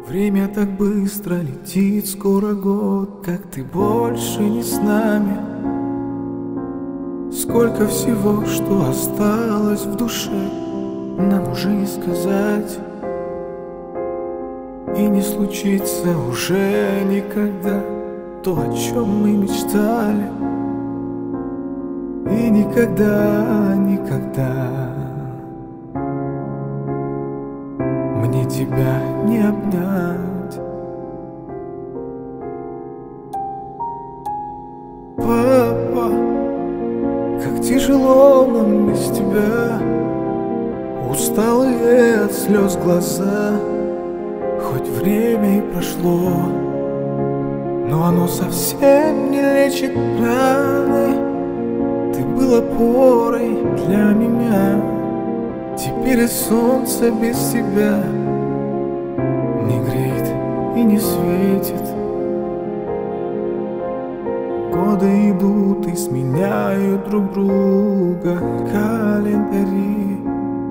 Время так быстро летит, скоро год, как ты больше не с нами. Сколько всего, что осталось в душе, нам уже не сказать. И не случится уже никогда то, о чем мы мечтали. И никогда, никогда мне тебя не обнять. Папа, как тяжело нам без тебя, усталые от слез глаза. Хоть время и прошло, но оно совсем не лечит раны. Ты был опорой для меня, теперь и солнце без тебя не греет и не светит. Годы идут и сменяют друг друга календари.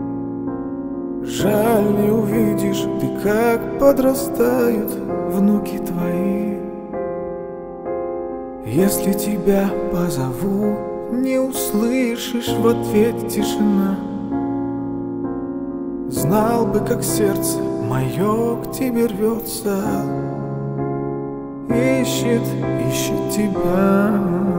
Жаль, не увидишь ты, как подрастают внуки твои. Если тебя позову, не услышишь в ответ тишина. Знал бы, как сердце мое к тебе рвется, ищет, ищет тебя.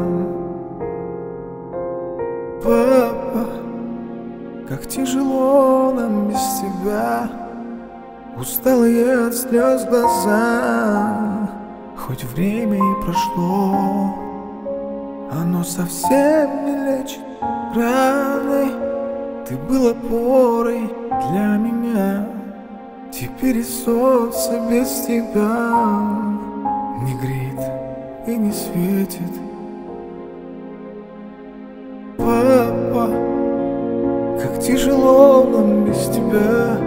Папа, как тяжело нам без тебя, усталые от слез глаза. Хоть время и прошло, оно совсем не лечит раны. Ты был опорой для меня, теперь и солнце без тебя не греет и не светит. Папа, как тяжело нам без тебя,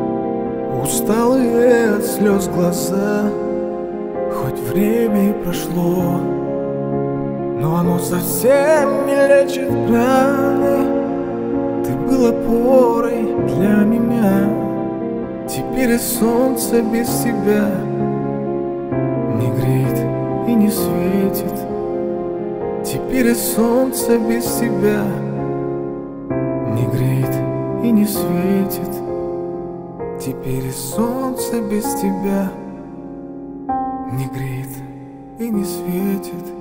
усталые от слез глаза. Хоть время и прошло, но оно совсем не лечит раны. Ты был опорой для меня, теперь и солнце без тебя не греет и не светит. Теперь и солнце без тебя не греет и не светит. Теперь и солнце без тебя не греет и не светит.